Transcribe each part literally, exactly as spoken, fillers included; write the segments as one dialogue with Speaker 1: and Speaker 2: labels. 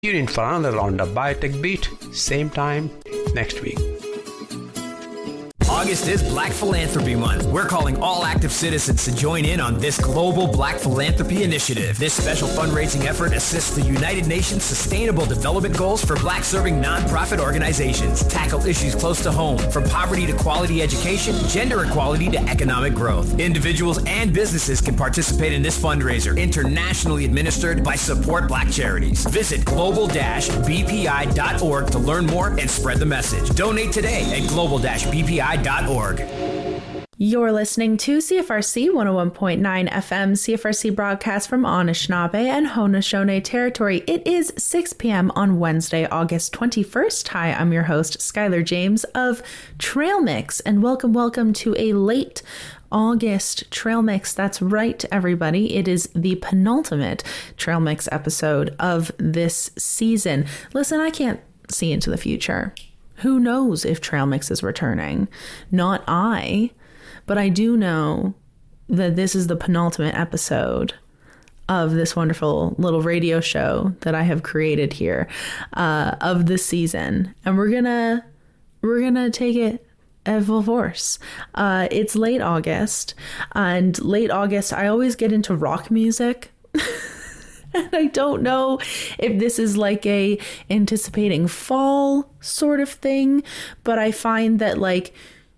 Speaker 1: Tune in for another round of Biotech Beat, same time next week.
Speaker 2: August is Black Philanthropy Month. We're calling all active citizens to join in on this global Black Philanthropy initiative. This special fundraising effort assists the United Nations Sustainable Development Goals for Black-serving nonprofit organizations. Tackle issues close to home, from poverty to quality education, gender equality to economic growth. Individuals and businesses can participate in this fundraiser, internationally administered by Support Black Charities. Visit global dash b p i dot org to learn more and spread the message. Donate today at global dash b p i dot org.
Speaker 3: You're listening to C F R C one oh one point nine F M, C F R C broadcast from Anishinaabe and Haudenosaunee territory. It is six p.m. on Wednesday, August twenty-first. Hi, I'm your host, Skylar James of Trail Mix, and welcome, welcome to a late August Trail Mix. That's right, everybody. It is the penultimate Trail Mix episode of this season. Listen, I can't see into the future. Who knows if Trail Mix is returning? Not I, but I do know that this is the penultimate episode of this wonderful little radio show that I have created here uh, of this season, and we're gonna we're gonna take it at full force. Uh, it's late August, and late August I always get into rock music. And I don't know if this is like a anticipating fall sort of thing, but I find that like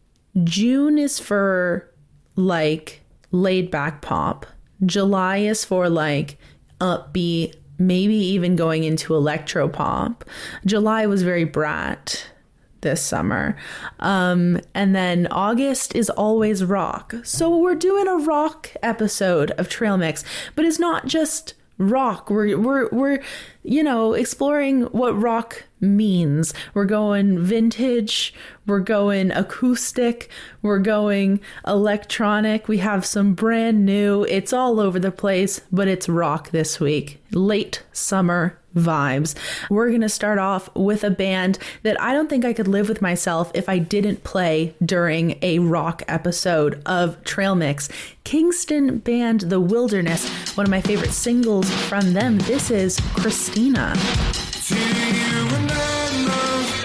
Speaker 3: June is for like laid back pop. July is for like upbeat, maybe even going into electro pop. July was very brat this summer. Um, and then August is always rock. So we're doing a rock episode of Trail Mix, but it's not just rock. We're, we're, we're, you know, exploring what rock means. We're going vintage. We're going acoustic. We're going electronic. We have some brand new. It's all over the place, but it's rock this week. Late summer vibes. We're going to start off with a band that I don't think I could live with myself if I didn't play during a rock episode of Trail Mix. Kingston band The Wilderness, one of my favorite singles from them. This is Christina.
Speaker 4: Do you remember?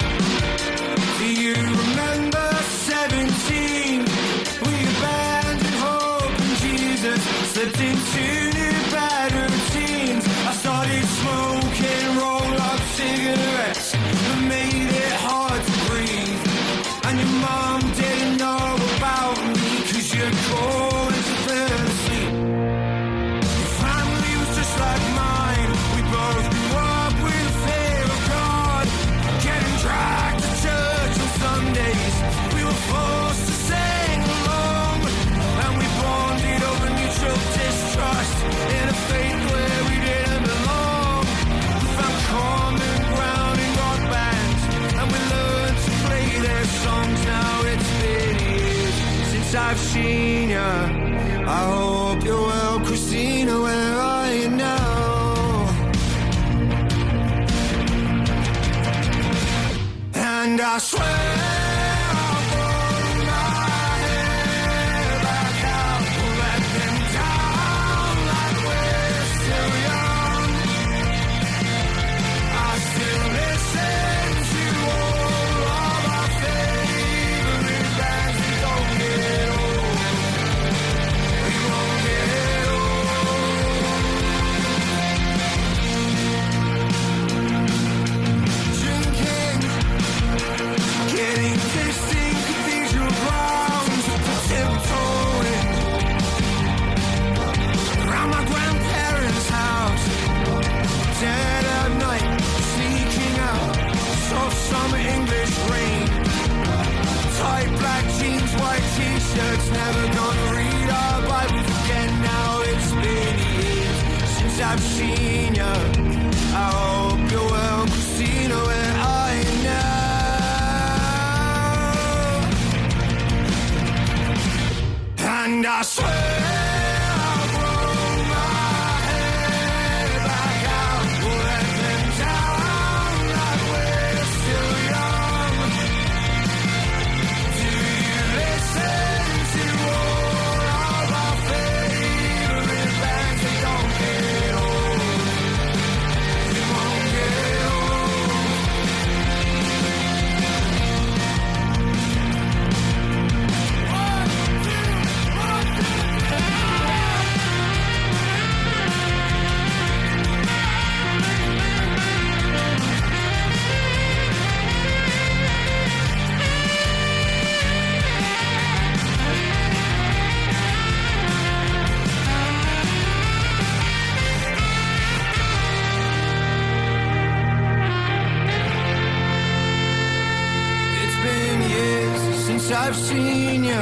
Speaker 4: Do you remember seventeen? We abandoned hope in Jesus, slipped into new bad routines. I started smoking roll-up cigarettes that made it hard to breathe. And your mom didn't know about me, cause you're going to fell asleep. Your family was just like mine. We both grew up with a fear of God, getting dragged to church on Sundays. We were forced to sing along, and we bonded over mutual distrust in a faith where we didn't belong. We found common ground in rock bands, and we learned to play their songs. Now it's been years since I've seen ya. I hope you're well, Christina, where are you now? And I swear I'll pull my hair back out, let them down like we're still young. I still listen to all of our favorite bands. We don't get old, we won't get old. Drinking, getting tasting cathedral grounds, tiptoeing around my grandparents' house. Dead at night, sneaking out, soft summer English rain. Tight black jeans, white t-shirts, never gonna read our Bibles again. Now it's been years since I've seen ya. I hope you're well, Christina, where are you now? And I swear I'll grow my hair back out, let them down like we're still young. Do you listen to all of our favorite bands? They don't get old, since I've seen you.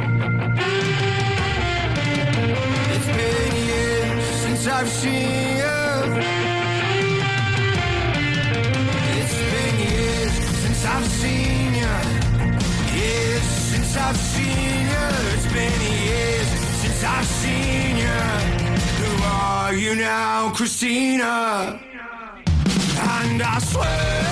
Speaker 4: It's been years since I've seen you. It's been years since I've seen you. Years since I've seen you. It's been years since I've seen you. Who are you now, Christina? And I swear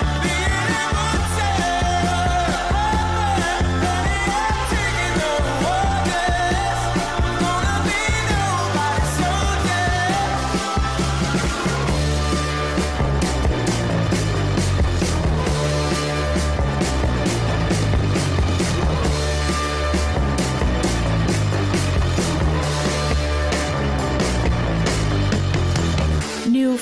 Speaker 5: Oh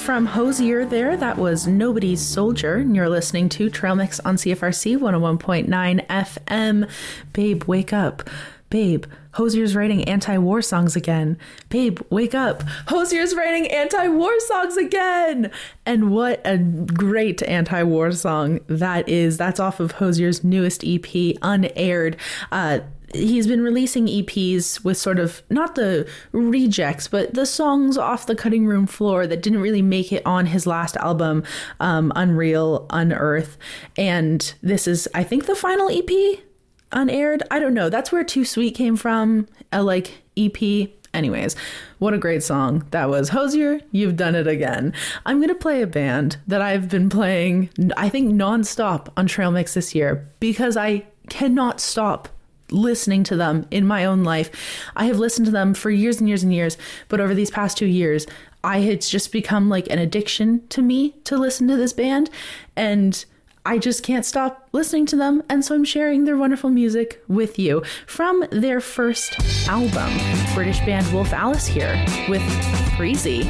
Speaker 3: from Hozier there. That was Nobody's Soldier. And you're listening to Trail Mix on C F R C one oh one point nine F M. Babe, wake up. Babe, Hozier's writing anti-war songs again. Babe, wake up. Hozier's writing anti-war songs again. And what a great anti-war song that is. That's off of Hozier's newest E P, Unaired. Uh, he's been releasing E Ps with sort of, not the rejects, but the songs off the cutting room floor that didn't really make it on his last album, um, Unreal, Unearth. And this is, I think, the final E P? Unaired? I don't know. That's where Too Sweet came from, a like E P. Anyways, what a great song that was. Hozier, you've done it again. I'm going to play a band that I've been playing, I think, nonstop on Trail Mix this year because I cannot stop listening to them in my own life. I have listened to them for years and years and years, but over these past two years, I it's just become like an addiction to me to listen to this band, and I just can't stop listening to them, and so I'm sharing their wonderful music with you. From their first album, British band Wolf Alice here with Freezy.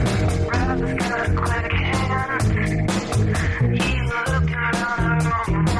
Speaker 5: He looked around the room.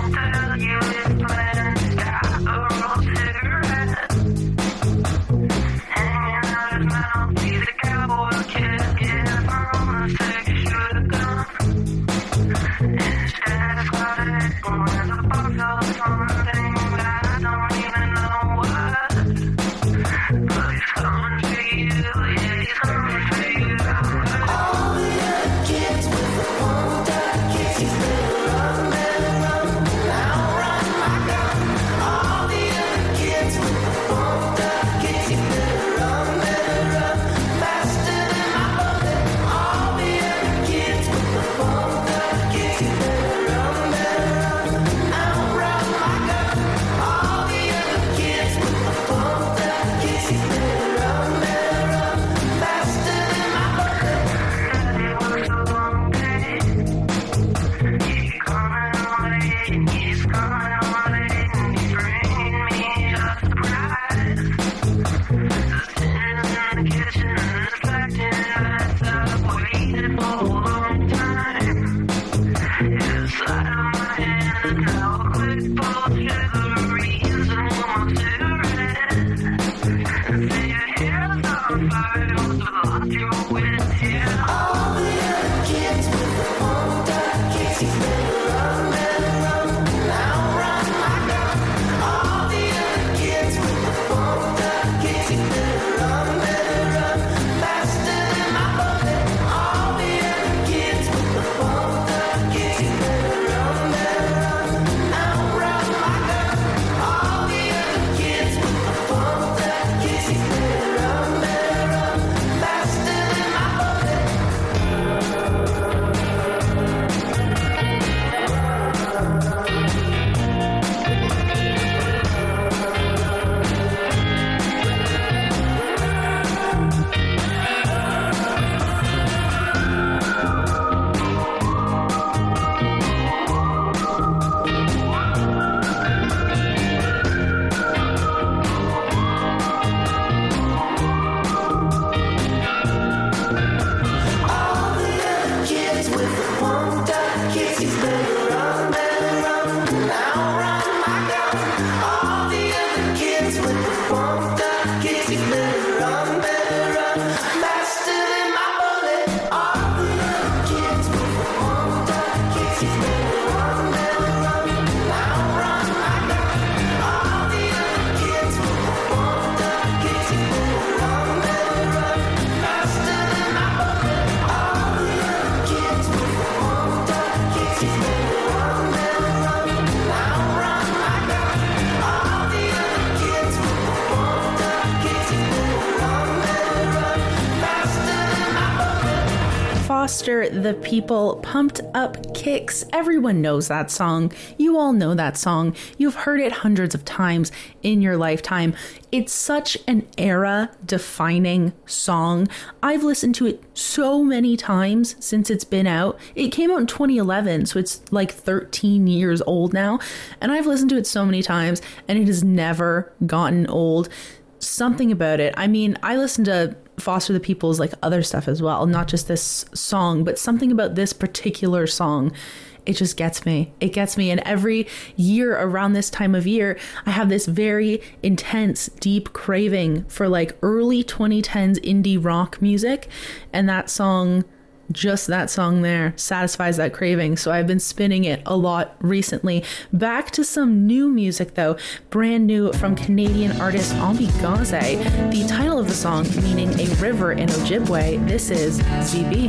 Speaker 3: Foster the People, Pumped Up Kicks. Everyone knows that song. You all know that song. You've heard it hundreds of times in your lifetime. It's such an era-defining song. I've listened to it so many times since it's been out. It came out in twenty eleven, so it's like thirteen years old now. And I've listened to it so many times, and it has never gotten old. Something about it. I mean, I listen to Foster the People's like other stuff as well, not just this song, but something about this particular song, it just gets me. It gets me. And every year around this time of year, I have this very intense, deep craving for like early twenty tens indie rock music. And that song, just that song there, satisfies that craving. So I've been spinning it a lot recently. Back to some new music though, brand new from Canadian artist Ambigaze. The title of the song meaning a river in Ojibwe. This is Z B.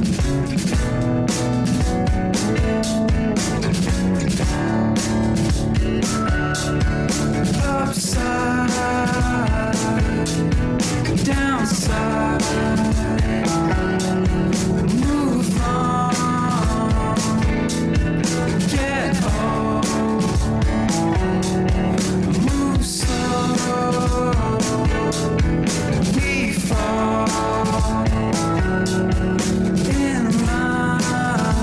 Speaker 4: Upside, downside, move on, get old, move slow, we fall in line.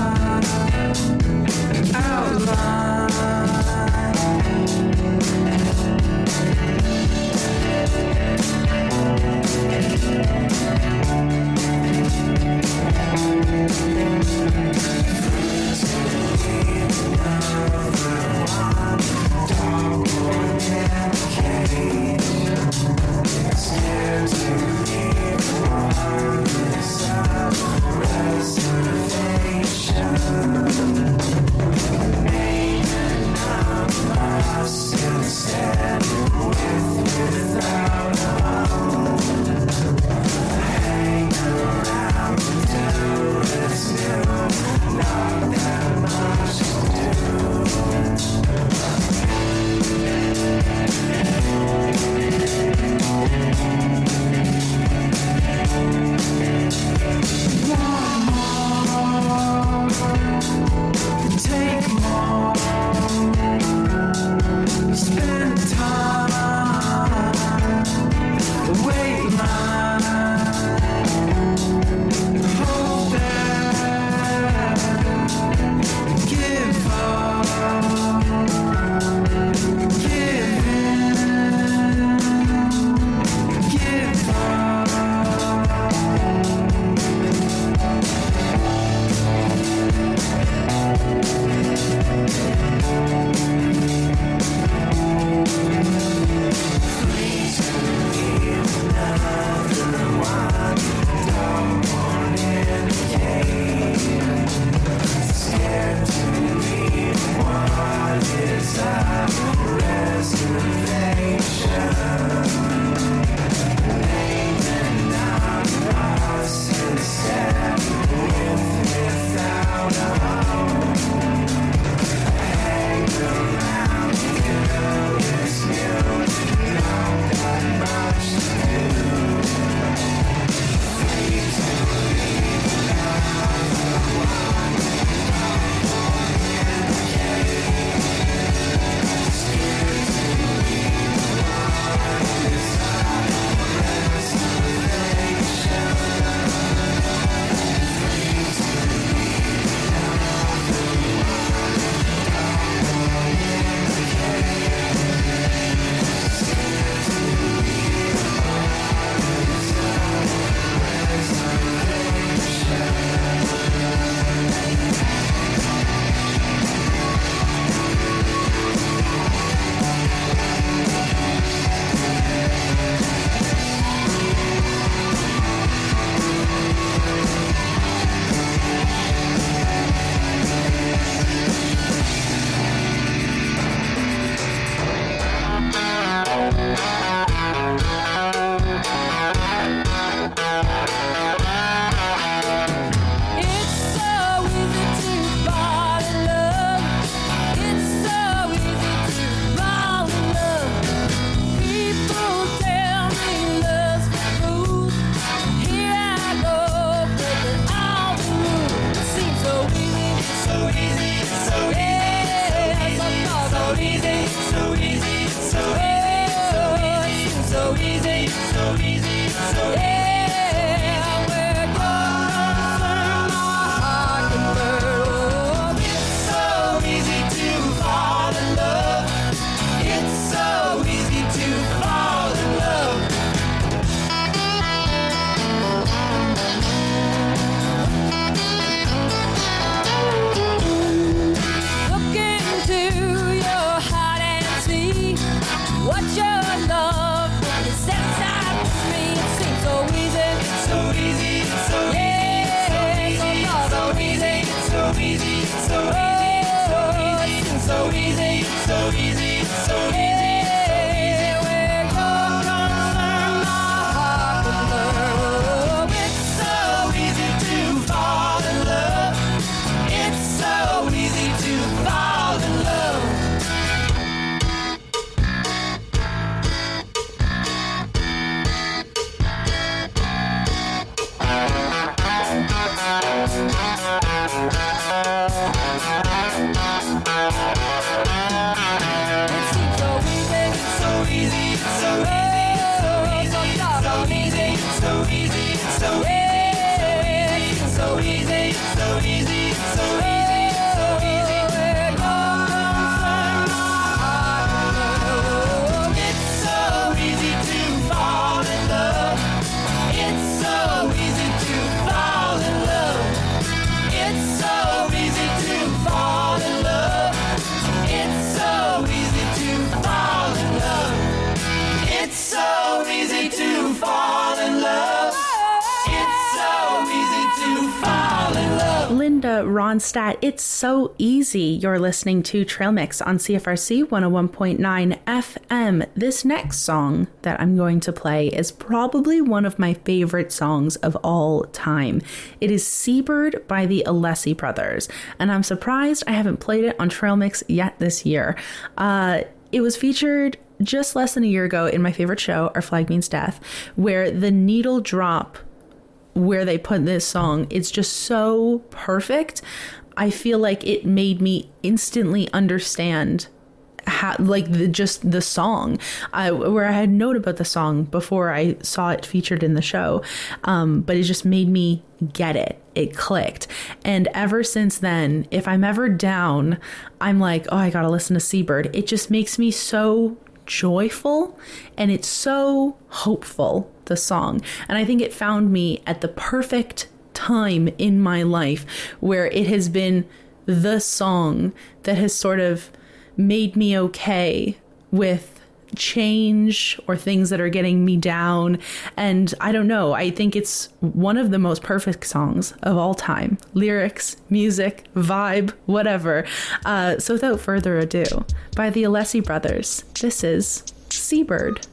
Speaker 3: Ronstadt. It's so easy. You're listening to Trail Mix on C F R C one oh one point nine F M. This next song that I'm going to play is probably one of my favorite songs of all time. It is Seabird by the Alessi Brothers, and I'm surprised I haven't played it on Trail Mix yet this year. Uh, it was featured just less than a year ago in my favorite show, Our Flag Means Death, where the needle drop where they put this song, it's just so perfect. I feel like it made me instantly understand how, like the, just the song, uh, where I had known about the song before I saw it featured in the show. Um, but it just made me get it. It clicked. And ever since then, if I'm ever down, I'm like, oh, I gotta listen to Seabird. It just makes me so joyful, and it's so hopeful, the song. And I think it found me at the perfect time in my life where it has been the song that has sort of made me okay with change or things that are getting me down. And I don't know, I think it's one of the most perfect songs of all time. Lyrics, music, vibe, whatever. Uh, so without further ado, by the Alessi Brothers, this is Seabird.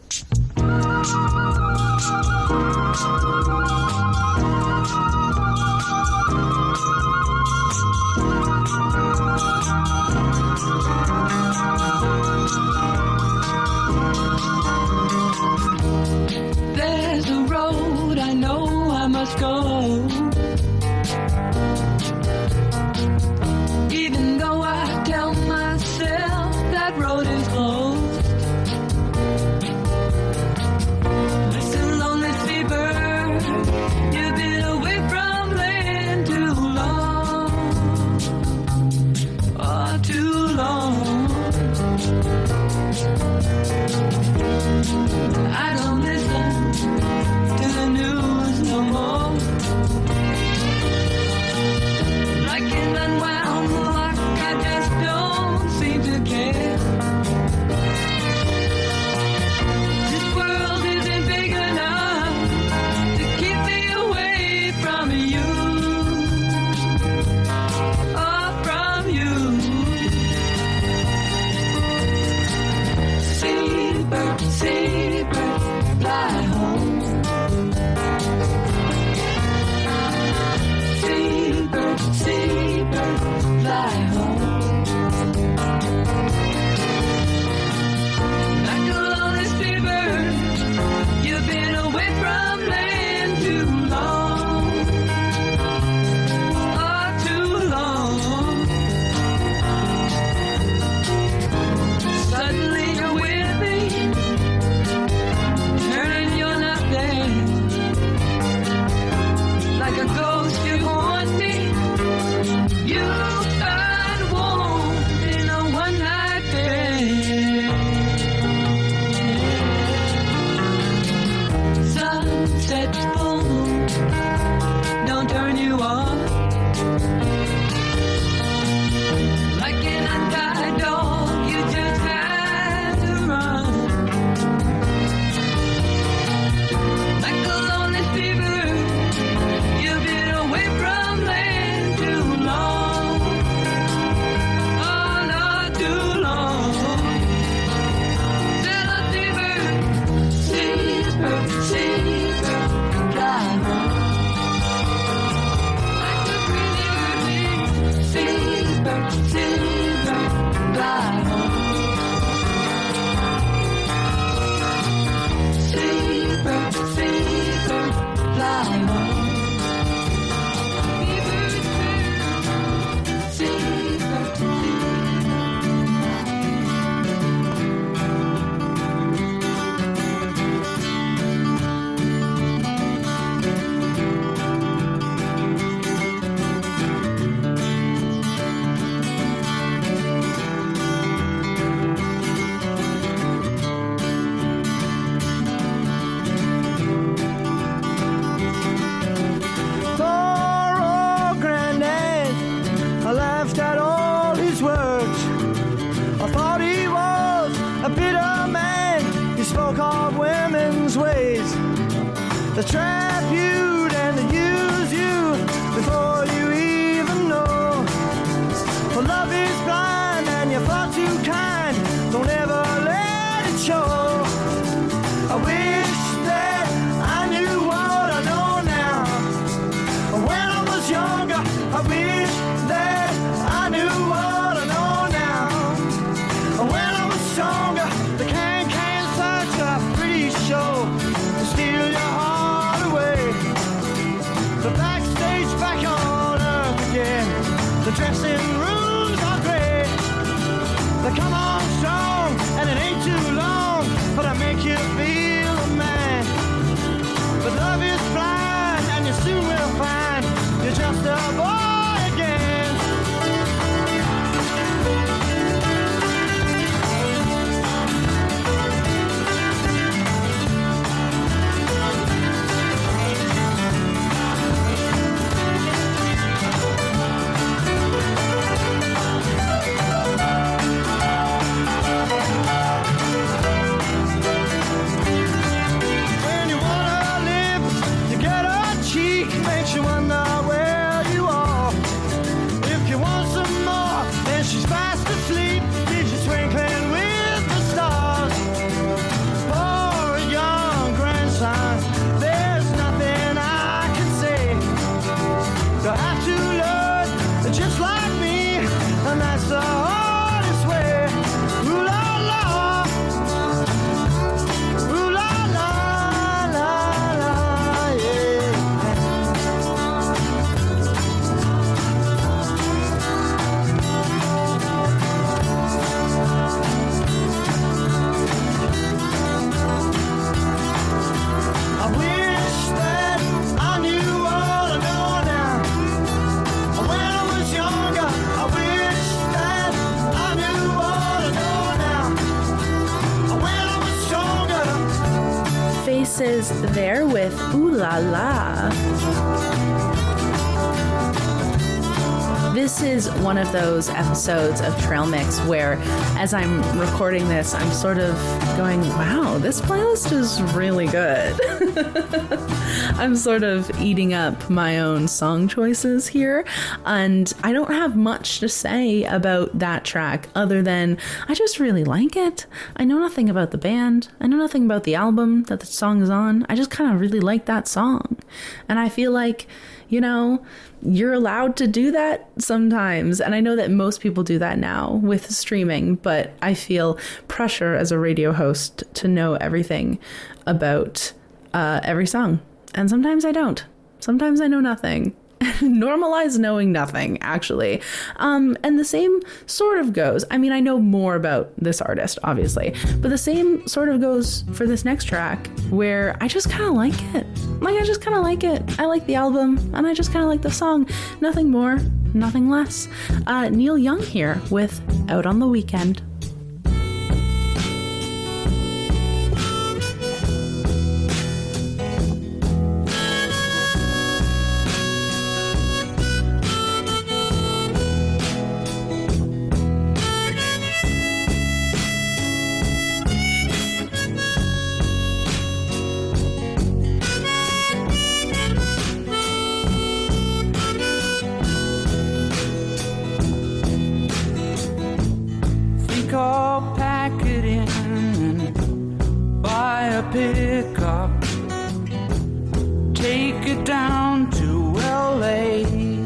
Speaker 5: There's a road I know I must go, even though I tell myself that road is closed. Listen, lonely seabird, you've been away from land too long, oh, too long. I don't listen to the news no more. Like an unwound lock, I just don't seem to care. This world isn't big enough to keep me away from you, oh, from you. Seabird, seabird, fly home. Seabird, seabird, fly home. Like a lonely seabird, you've been away from land too long, oh, too long. Suddenly you're with me, turning you're not there. Like a ghost you haunt me, you find warmth in a one night bed. Sunset full moon, don't turn you on. Like an untied dog, you just had to run. Like a lonely seabird, you've been away from land too long, oh, not too long. Still a seabird, seabird, seabird, fly home. Like a pretty bird, seabird, seabird, fly home. Seabird, seabird, fly home. Seabird, seabird, seabird.
Speaker 6: Poor old granddad, I laughed at all his words. I thought he was a bitter man. He spoke of women's ways. They trap you and they use you before you even know. is blind and you're far too kind. Don't ever let it show. I wish that I knew what I know now. When I was younger, I wish that I knew what I know now. When I was stronger, the can-can's such a pretty show to steal your heart away. The backstage back on earth again. The dressing rooms are great. They come on strong and it ain't too long, but I make you feel a man. But love is blind and you soon will find you're just a boy again. When you wanna live, you get a cheek, makes you wonder where you are. If you want some more, then she's fast asleep, leaves you twinkling with the stars. For a young grandson, there's nothing I can say. You'll have to learn just like me, and that's the hardest way. Ooh la la, ooh la la la la, yeah. I wish that I knew what I know now. When I was younger, I wish that I knew what I know now. When I was stronger.
Speaker 3: Faces there with Ooh La La. This is one of those episodes of Trail Mix where, as I'm recording this, I'm sort of going, wow, this playlist is really good. I'm sort of eating up my own song choices here, and I don't have much to say about that track other than I just really like it. I know nothing about the band. I know nothing about the album that the song is on. I just kind of really like that song. And I feel like, you know, you're allowed to do that sometimes. And I know that most people do that now with streaming, but I feel pressure as a radio host to know everything about uh, every song. And sometimes I don't. Sometimes I know nothing. Normalize knowing nothing, actually. Um, and the same sort of goes. I mean, I know more about this artist, obviously, but the same sort of goes for this next track where I just kind of like it. Like, I just kind of like it. I like the album and I just kind of like the song. Nothing more, nothing less. Uh, Neil Young here with Out on the Weekend.
Speaker 4: I'll pack it in and buy a pickup, take it down to L A,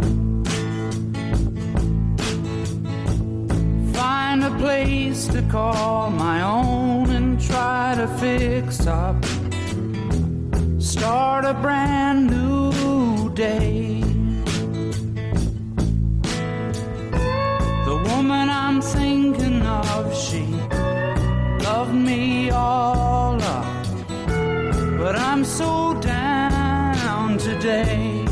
Speaker 4: find a place to call my own and try to fix up, start a brand new day. The woman I'm thinking of, she loved me all up, but I'm so down today.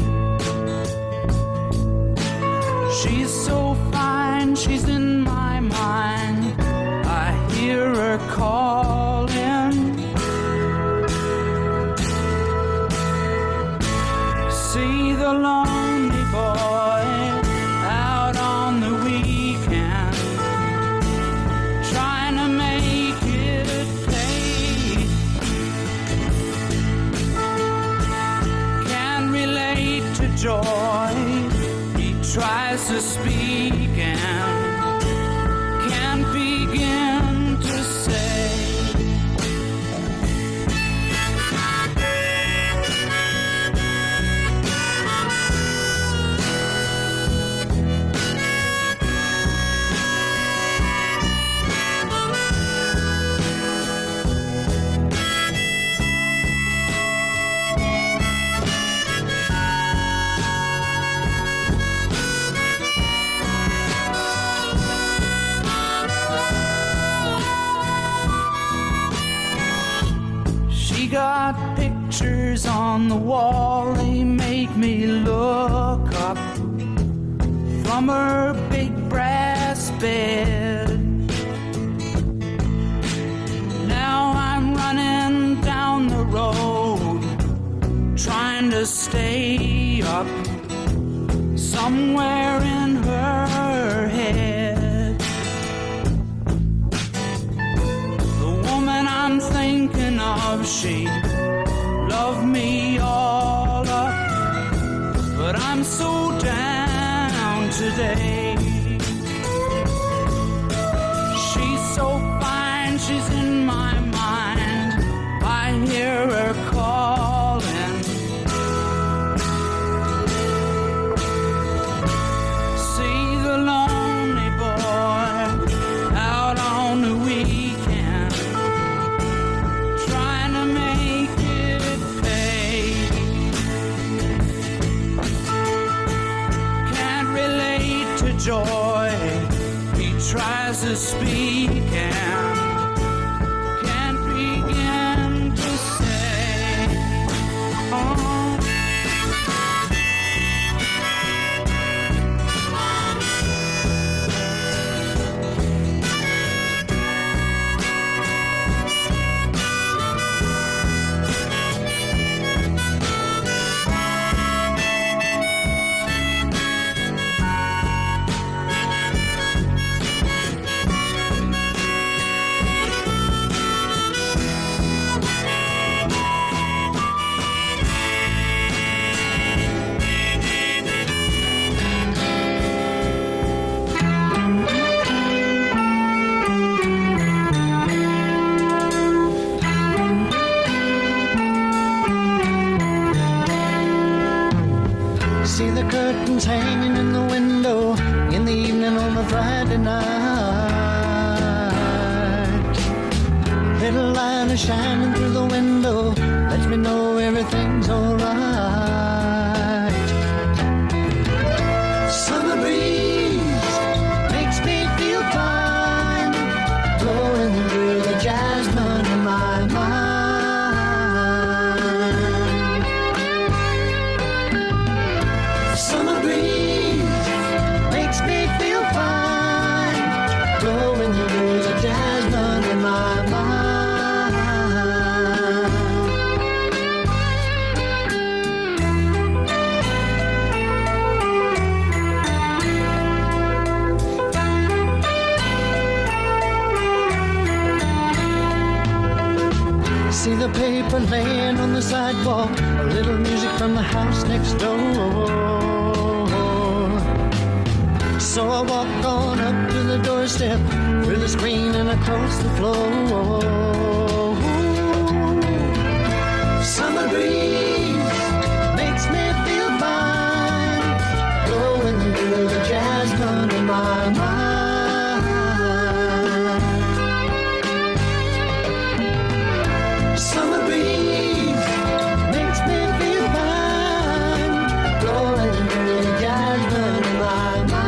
Speaker 4: She's so fine, she's in my mind, I hear her calling. See the lonely boy out on the weekend, trying to make it pay. Can relate to joy, he tries to speak and
Speaker 5: got pictures on the wall, they make me look up from her big brass bed. Now I'm running down the road, trying to stay up somewhere in her head. The woman I'm thinking of, she loved me all up, but I'm so down today. She's so fine, she's in my mind, I hear her calling. See the lonely boy out on the weekend, trying to make it pay. Can't relate to joy, he tries to speak and can't begin to say. Oh.
Speaker 6: See the curtains hanging in the window in the evening on a Friday night. Little light is shining through the window, lets me know everything's alright. Summer breeze makes me feel fine, blowing through the jasmine in my mind. Summer breeze makes me feel fine, blowing through the jasmine in my mind. See the paper laying on the sidewalk, a little music from the house next door. So I walk on up to the doorstep, through the screen and across the floor. Summer breeze makes me feel fine, blowing through the jasmine in my mind. Summer breeze makes me feel fine, blowing through the jasmine in my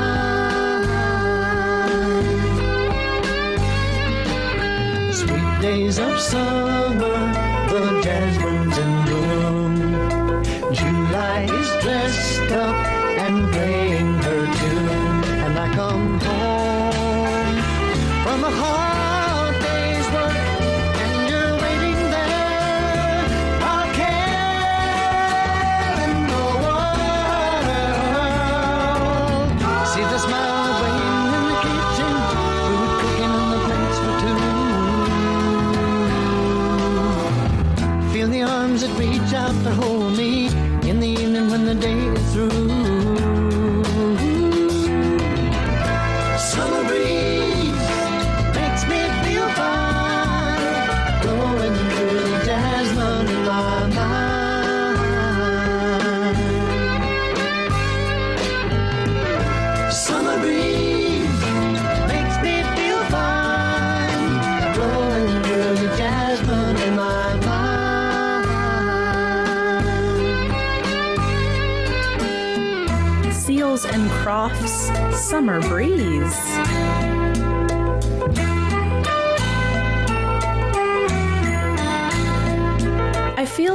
Speaker 6: mind. Sweet days of summer, the jasmine's in bloom. July is dressed up and playing her tune, and I come home from a hard day's work, and you're waiting there, all care in the world. See the smile waiting in the kitchen, food cooking on the plates for two. Feel the arms that reach out to hold me in the evening when the day is through. Summer breeze makes me feel fine, blowing through the jasmine in my mind. Summer breeze makes me feel fine, blowing through the jasmine in my mind.
Speaker 3: Seals and Crofts, Summer Breeze.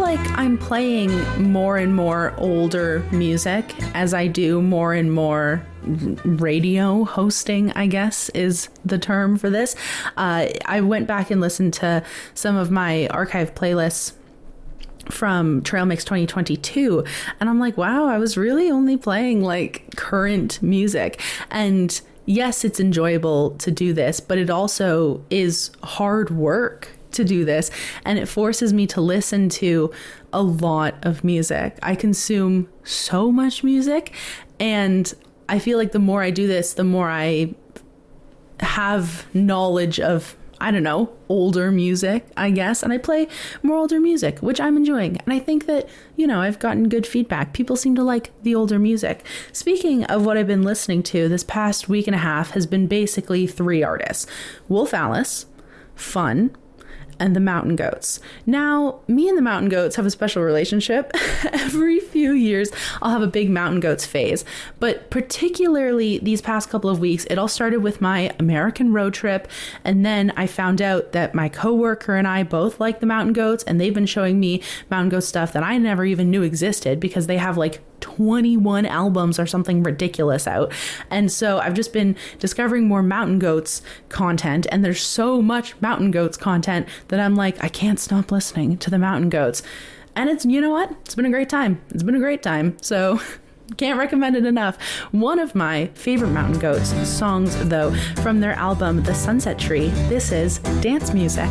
Speaker 3: like I'm playing more and more older music as I do more and more radio hosting, I guess is the term for this. Uh, I went back and listened to some of my archive playlists from Trail Mix twenty twenty-two, and I'm like, wow, I was really only playing like current music. And yes, it's enjoyable to do this, but it also is hard work to do this, and it forces me to listen to a lot of music. I consume so much music, and I feel like the more I do this, the more I have knowledge of, I don't know, older music, I guess. And I play more older music, which I'm enjoying. And I think that, you know, I've gotten good feedback. People seem to like the older music. Speaking of what I've been listening to, this past week and a half has been basically three artists: Wolf Alice, Fun, and the Mountain Goats. Now, me and the Mountain Goats have a special relationship. Every few years, I'll have a big Mountain Goats phase. But particularly these past couple of weeks, it all started with my American road trip. And then I found out that my coworker and I both like the Mountain Goats, and they've been showing me Mountain Goat stuff that I never even knew existed, because they have like twenty-one albums or something ridiculous out. And so I've just been discovering more Mountain Goats content, and there's so much Mountain Goats content that I'm like, I can't stop listening to the Mountain Goats. And it's, you know what? It's been a great time. It's been a great time. So can't recommend it enough. One of my favorite Mountain Goats songs, though, from their album The Sunset Tree, this is Dance Music.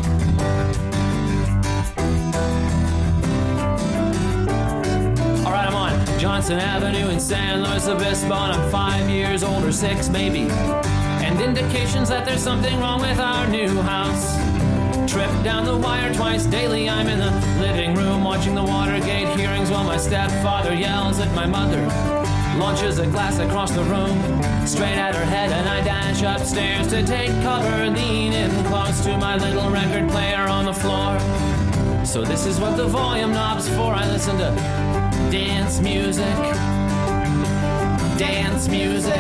Speaker 7: Johnson Avenue in San Luis Obispo, and I'm five years old or six maybe, and indications that there's something wrong with our new house. Trip down the wire twice daily, I'm in the living room watching the Watergate hearings while my stepfather yells at my mother, launches a glass across the room, straight at her head, and I dash upstairs to take cover, lean in close to my little record player on the floor. So this is what the volume knob's for. I listen to dance music, dance music.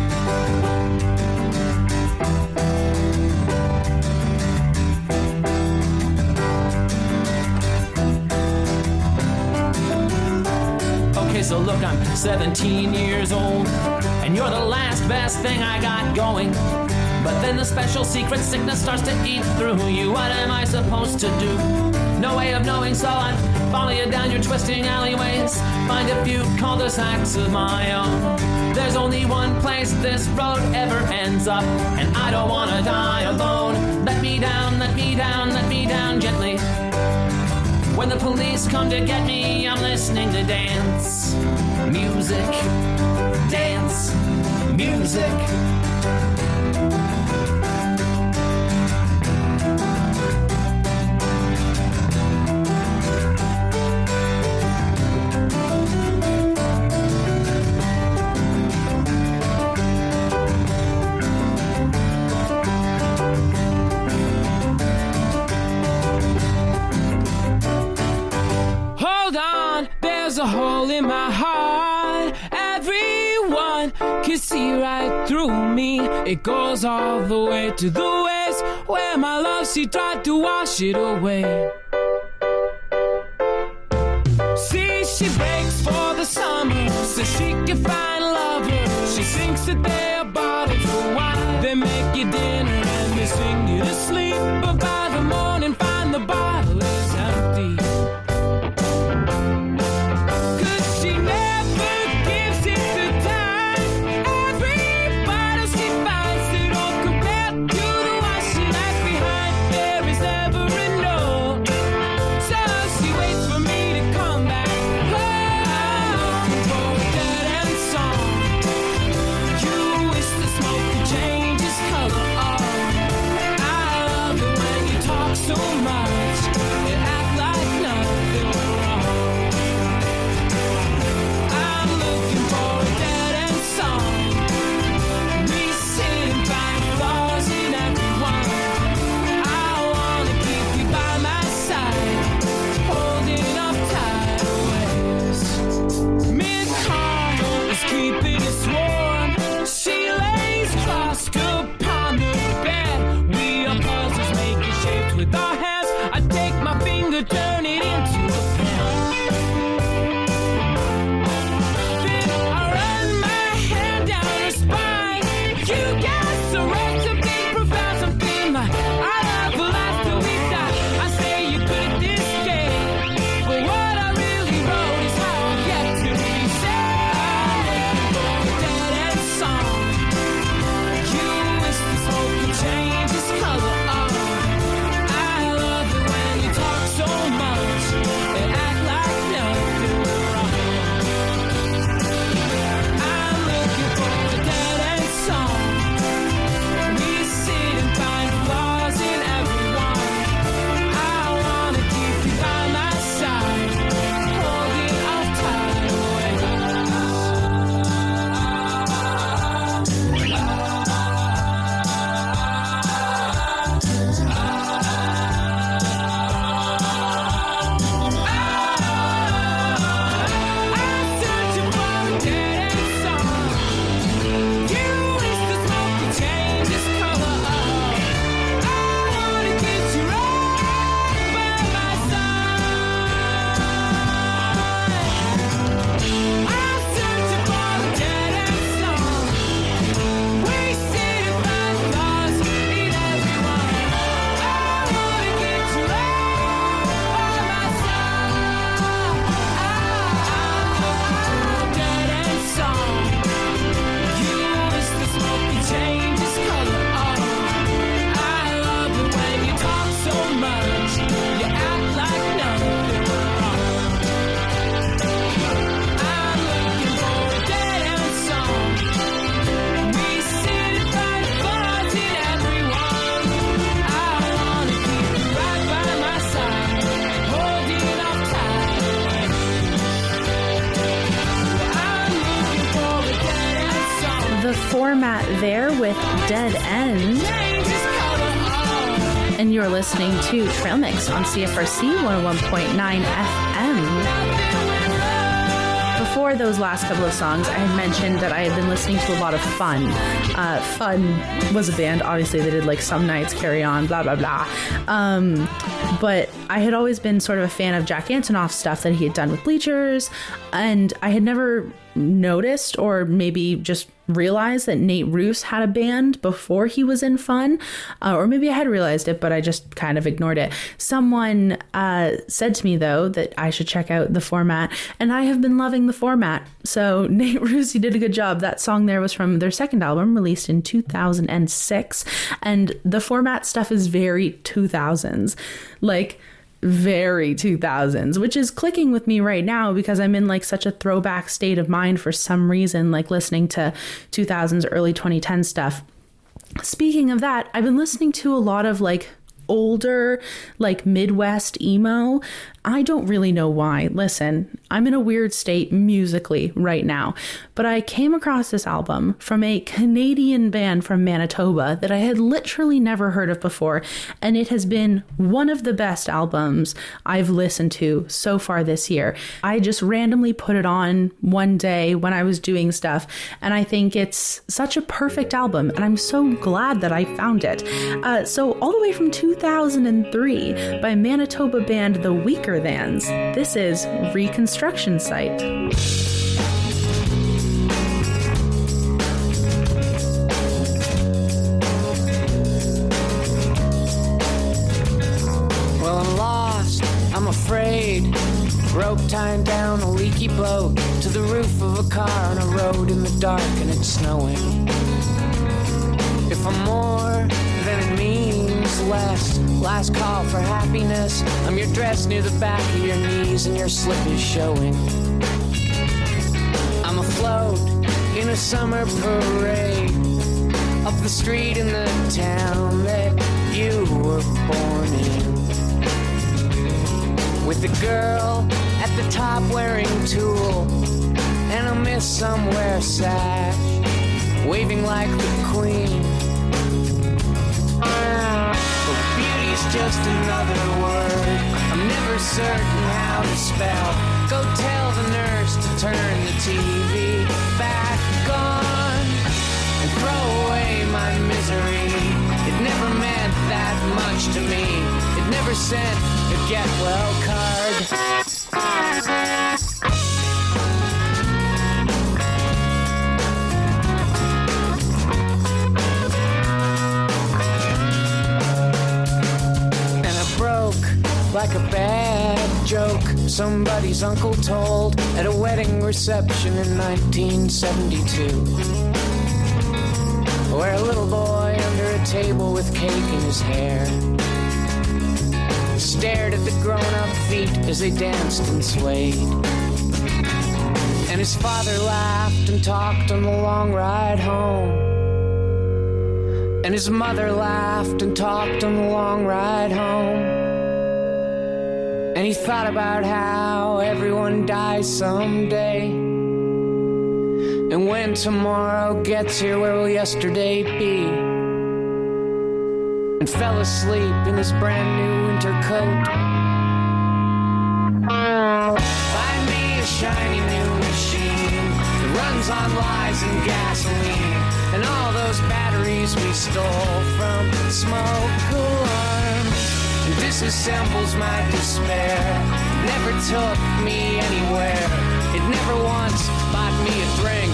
Speaker 7: Okay, so look, I'm seventeen years old, and you're the last best thing I got going. But then the special secret sickness starts to eat through you. What am I supposed to do? No way of knowing, so I follow you down your twisting alleyways, find a few cul-de-sacs of my own. There's only one place this road ever ends up, and I don't want to die alone. Let me down, let me down, let me down gently. When the police come to get me, I'm listening to dance music, dance music. There's a hole in my heart. Everyone can see right through me. It goes all the way to the west, where my love, she tried to wash it away. See, she breaks for the summer so she can find a lover. She sinks a day of bottles of wine. They make you dinner and they sing you to sleep, but by the morning find the bottle is empty. So much
Speaker 3: there with Dead End. And you're listening to Trail Mix on C F R C one oh one point nine F M. Before those last couple of songs, I had mentioned that I had been listening to a lot of Fun. Uh, Fun was a band. Obviously, they did like Some Nights, Carry On, blah, blah, blah. Um, but I had always been sort of a fan of Jack Antonoff's stuff that he had done with Bleachers. And I had never noticed or maybe just realized that Nate Roos had a band before he was in Fun, uh, or maybe I had realized it, but I just kind of ignored it. Someone uh, said to me, though, that I should check out the Format, and I have been loving the Format. So Nate Roos, you did a good job. That song there was from their second album, released in two thousand six, and the Format stuff is very two thousands. Like, very two thousands, which is clicking with me right now because I'm in like such a throwback state of mind for some reason, like listening to two thousands, early twenty ten stuff. Speaking of that, I've been listening to a lot of like older, like Midwest emo. I don't really know why. Listen, I'm in a weird state musically right now, but I came across this album from a Canadian band from Manitoba that I had literally never heard of before, and it has been one of the best albums I've listened to so far this year. I just randomly put it on one day when I was doing stuff, and I think it's such a perfect album, and I'm so glad that I found it. Uh, so all the way from two thousand three by Manitoba band The Weaker Thans, this is Reconstruction Site.
Speaker 8: Well, I'm lost, I'm afraid. Rope tying down a leaky boat to the roof of a car on a road in the dark and it's snowing. If I'm more than it means less, last call for happiness. I'm your dress near the back of your knees and your slip is showing. I'm afloat in a summer parade up the street in the town that you were born in, with the girl at the top wearing tulle and a miss somewhere sash waving like the queen. But beauty's just another word I'm never certain how to spell. Go tell the nurse to turn the T V back on and throw away my misery. It never meant that much to me. It never sent a get well card. Like a bad joke somebody's uncle told at a wedding reception in nineteen seventy-two, where a little boy under a table with cake in his hair stared at the grown-up feet as they danced and swayed, and his father laughed and talked on the long ride home, and his mother laughed and talked on the long ride home. And he thought about how everyone dies someday, and when tomorrow gets here, where will yesterday be? And fell asleep in his brand new winter coat. Find me a shiny new machine that runs on lies and gasoline, and all those batteries we stole from smoke alarms. Disassembles my despair. Never took me anywhere. It never once bought me a drink.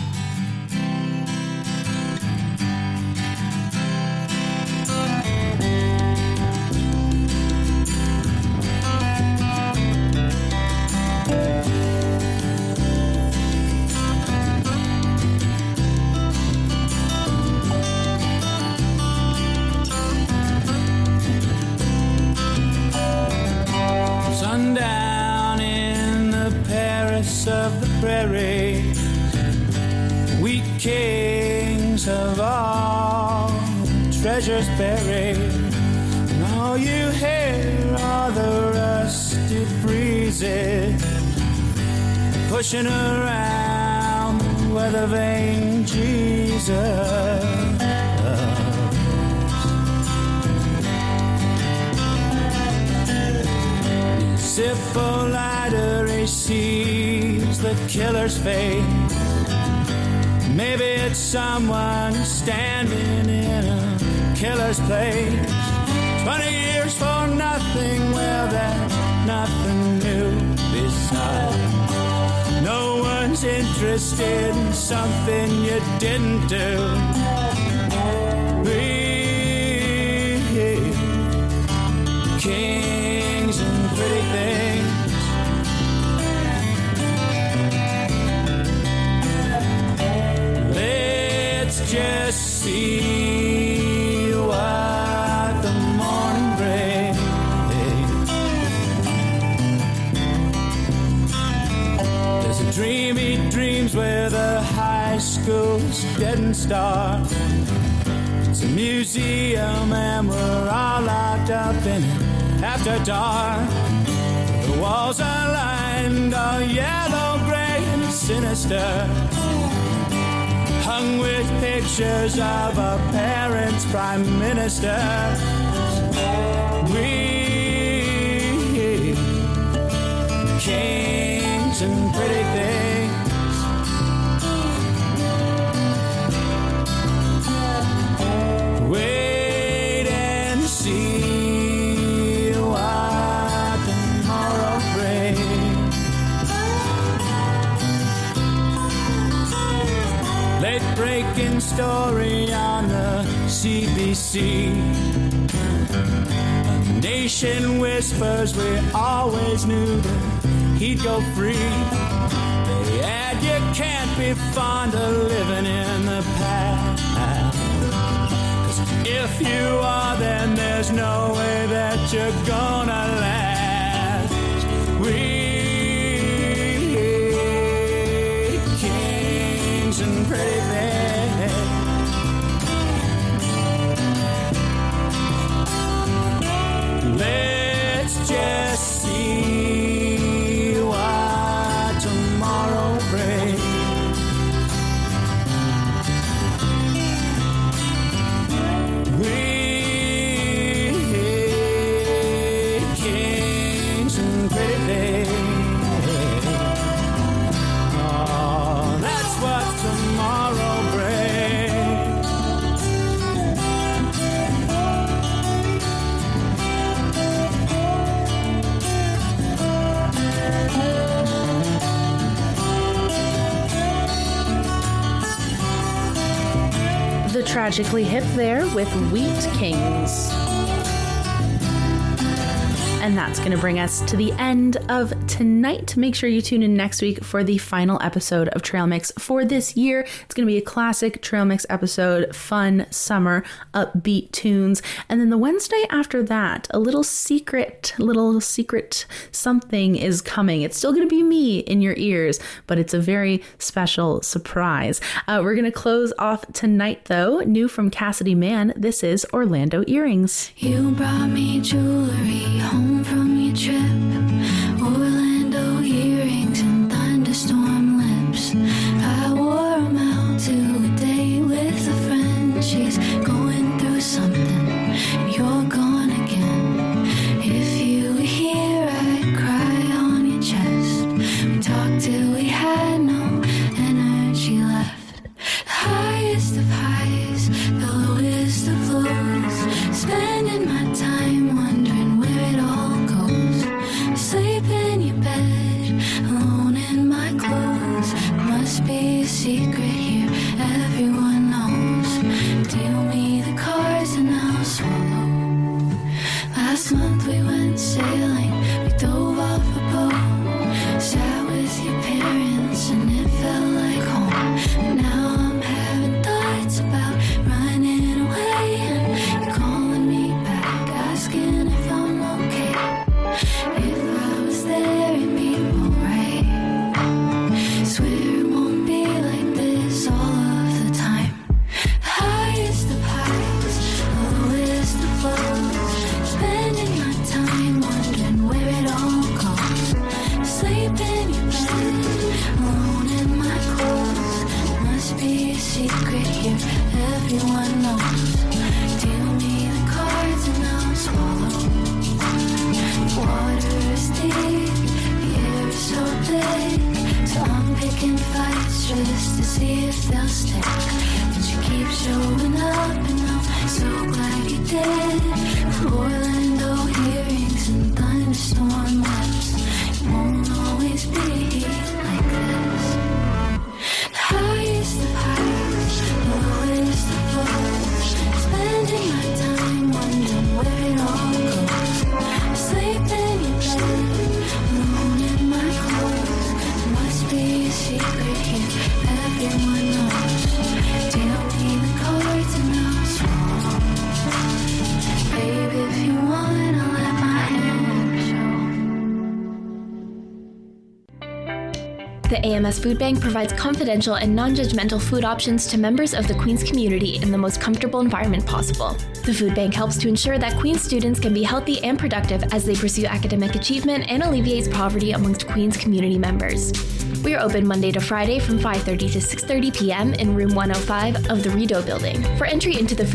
Speaker 5: Sundown in the Paris of the prairie, we kings of all treasures buried, and all you hear are the rusty breezes pushing around the
Speaker 4: where the vain Jesus. Zippo-lighter, he sees the killer's fate. Maybe it's someone standing in a killer's place. Twenty years for nothing, well, that's nothing new besides. No one's interested in something you didn't do. We kings and pretty things. Let's just see what the morning brings. There's a dream he dreams where the high school's dead and stark. It's a museum and we're all locked up in it after dark. The walls are lined all yellow, gray, and sinister, hung with pictures of our parents' prime ministers. We kings and pretty things. Wait and see what tomorrow brings. Late breaking story on the C B C. A nation whispers we always knew that he'd go free. They add you can't be fond of living in the past. If you are, then there's no way that you're gonna last. We kings and pretty things. Let's just see what tomorrow brings.
Speaker 3: Tragically Hip there with Wheat Kings. And that's going to bring us to the end of tonight. Make sure you tune in next week for the final episode of Trail Mix for this year. It's going to be a classic Trail Mix episode, fun, summer, upbeat tunes. And then the Wednesday after that, a little secret, little secret something is coming. It's still going to be me in your ears, but it's a very special surprise. Uh, we're going to close off tonight, though. New from Cassidy Mann, this is Orlando Earrings.
Speaker 9: You brought me jewelry home from your trip, Orlando earrings and thunderstorm lips. I wore them out to a date with a friend. She's going through something, you're gone again. If you were here, I'd cry on your chest. We talked till we had no energy left. The highest of highs, the lowest of lows. Spending my time wondering where it all goes. just to see if they'll stick. But you keep showing up, and I'm so glad you did. With Orlando earrings and thunderstorm lips, it won't always be like this. The highest of highs, the lowest of lows. Spending my time wondering where it all goes. Sleep in your bed, alone in my clothes. There must be a secret here everyone knows. Deal me the cards and I'll swallow. Babe, if you want, I'll let my hand show.
Speaker 10: The A M S Food Bank provides confidential and non-judgmental food options to members of the Queen's community in the most comfortable environment possible. The Food Bank helps to ensure that Queen's students can be healthy and productive as they pursue academic achievement and alleviates poverty amongst Queen's community members. We are open Monday to Friday from five thirty to six thirty p.m. in room one oh five of the Rideau Building. For entry into the food